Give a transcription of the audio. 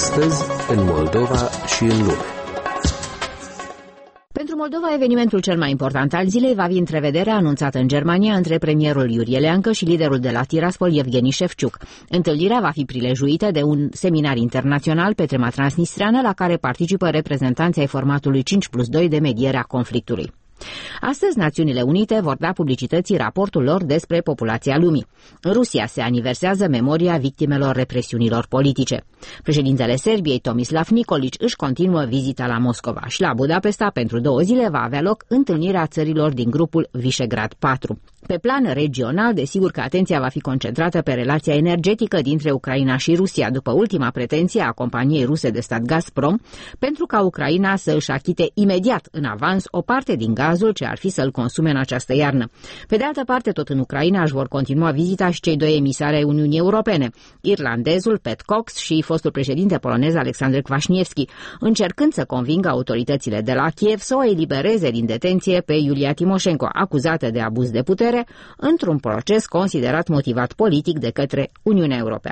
Astăzi, în Moldova și în lume. Pentru Moldova, evenimentul cel mai important al zilei va fi întrevederea anunțată în Germania între premierul Iurie Leancă și liderul de la Tiraspol, Evgeni Șefciuc. Întâlnirea va fi prilejuită de un seminar internațional pe tema transnistreană, la care participă reprezentanții ai formatului 5+2 de mediere a conflictului. Astăzi, Națiunile Unite vor da publicității raportul lor despre populația lumii. În Rusia se aniversează memoria victimelor represiunilor politice. Președintele Serbiei, Tomislav Nikolić, își continuă vizita la Moscova și la Budapesta pentru 2 zile va avea loc întâlnirea țărilor din grupul Visegrad 4. Pe plan regional, desigur că atenția va fi concentrată pe relația energetică dintre Ucraina și Rusia, după ultima pretenție a companiei ruse de stat Gazprom, pentru ca Ucraina să își achite imediat în avans o parte din gazul ce ar fi să-l consume în această iarnă. Pe de altă parte, tot în Ucraina își vor continua vizita și cei 2 emisari ai Uniunii Europene, irlandezul Pat Cox și fostul președinte polonez Alexander Kwaśniewski, încercând să convingă autoritățile de la Kiev să o elibereze din detenție pe Iulia Timoșenko, acuzată de abuz de putere, într-un proces considerat motivat politic de către Uniunea Europeană.